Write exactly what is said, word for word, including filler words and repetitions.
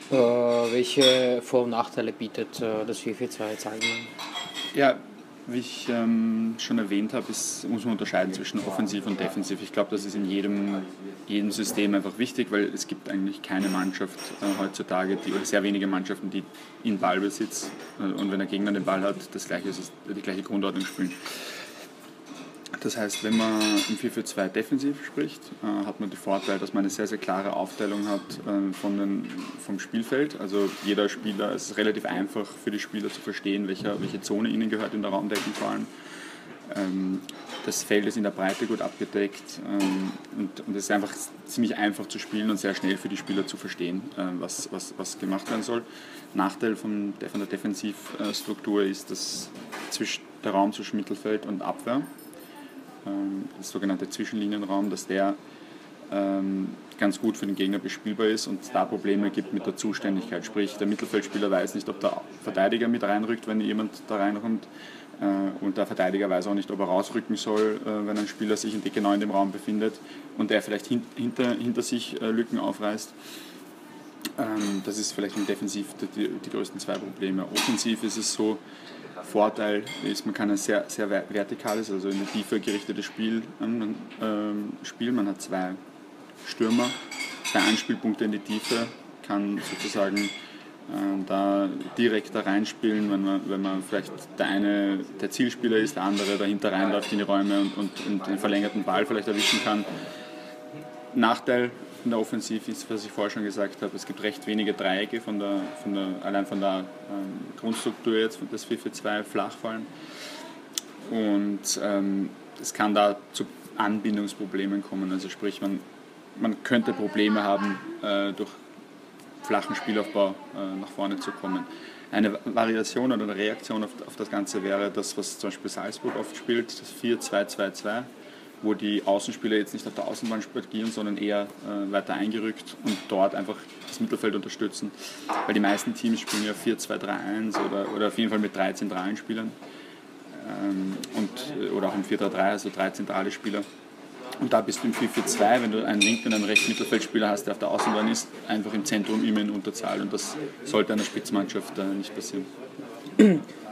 Äh, welche Vor- und Nachteile bietet äh, das vier vier zwei jetzt allgemein? Ja, wie ich ähm, schon erwähnt habe, ist, muss man unterscheiden zwischen offensiv und defensiv. Ich glaube, das ist in jedem, jedem System einfach wichtig, weil es gibt eigentlich keine Mannschaft äh, heutzutage, die, oder sehr wenige Mannschaften, die in Ballbesitz äh, und wenn der Gegner den Ball hat, das gleiche, die gleiche Grundordnung spielen. Das heißt, wenn man im vier vier zwei defensiv spricht, äh, hat man den Vorteil, dass man eine sehr, sehr klare Aufteilung hat äh, von den, vom Spielfeld. Also jeder Spieler, es ist relativ einfach für die Spieler zu verstehen, welcher, welche Zone ihnen gehört in der Raumdeckung vor allem. Ähm, das Feld ist in der Breite gut abgedeckt ähm, und, und es ist einfach ziemlich einfach zu spielen und sehr schnell für die Spieler zu verstehen, äh, was, was, was gemacht werden soll. Nachteil von, von der Defensivstruktur ist, dass zwischen, der Raum zwischen Mittelfeld und Abwehr, das sogenannte Zwischenlinienraum, dass der ähm, ganz gut für den Gegner bespielbar ist und es da Probleme gibt mit der Zuständigkeit. Sprich, der Mittelfeldspieler weiß nicht, ob der Verteidiger mit reinrückt, wenn jemand da reinkommt, äh, und der Verteidiger weiß auch nicht, ob er rausrücken soll, äh, wenn ein Spieler sich in die, genau in dem Raum befindet und er vielleicht hin, hinter, hinter sich äh, Lücken aufreißt. Ähm, das ist vielleicht im Defensiv die, die größten zwei Probleme. Offensiv ist es so, Vorteil ist, man kann ein sehr, sehr vertikales, also in die Tiefe gerichtetes Spiel ähm, spielen. Man hat zwei Stürmer, zwei Anspielpunkte in die Tiefe, kann sozusagen äh, da direkt da reinspielen, wenn man, wenn man vielleicht der eine der Zielspieler ist, der andere dahinter reinläuft in die Räume und, und, und den verlängerten Ball vielleicht erwischen kann. Nachteil in der Offensive ist, was ich vorher schon gesagt habe, es gibt recht wenige Dreiecke, von der, von der, allein von der ähm, Grundstruktur jetzt des vier vier zwei flach fallen. Und ähm, es kann da zu Anbindungsproblemen kommen. Also sprich, man, man könnte Probleme haben, äh, durch flachen Spielaufbau äh, nach vorne zu kommen. Eine Variation oder eine Reaktion auf, auf das Ganze wäre das, was zum Beispiel Salzburg oft spielt, das vier zwei zwei zwei. Wo die Außenspieler jetzt nicht auf der Außenbahn agieren, sondern eher äh, weiter eingerückt und dort einfach das Mittelfeld unterstützen. Weil die meisten Teams spielen ja vier zwei drei eins oder, oder auf jeden Fall mit drei zentralen Spielern. Ähm, und, oder auch im vier drei drei, also drei zentrale Spieler. Und da bist du im vier vier zwei, wenn du einen linken und einen rechten Mittelfeldspieler hast, der auf der Außenbahn ist, einfach im Zentrum immer in Unterzahl. Und das sollte einer Spitzmannschaft äh, nicht passieren.